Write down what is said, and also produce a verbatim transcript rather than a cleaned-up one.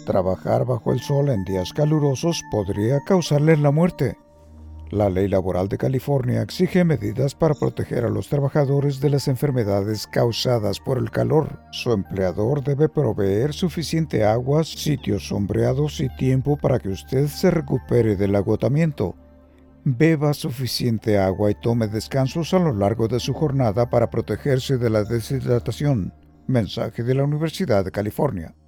Trabajar bajo el sol en días calurosos podría causarles la muerte. La ley laboral de California exige medidas para proteger a los trabajadores de las enfermedades causadas por el calor. Su empleador debe proveer suficiente agua, sitios sombreados y tiempo para que usted se recupere del agotamiento. Beba suficiente agua y tome descansos a lo largo de su jornada para protegerse de la deshidratación. Mensaje de la Universidad de California.